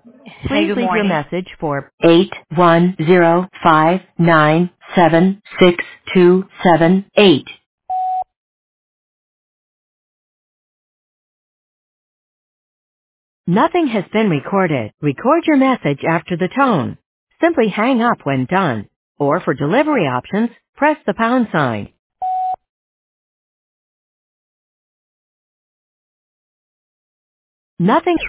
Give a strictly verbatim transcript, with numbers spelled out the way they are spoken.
Hi, Please good leave your morning. message for eight one zero five nine seven six two seven eight. Nothing has been recorded. Record your message after the tone. Simply hang up when done. Or for delivery options, press the pound sign. Nothing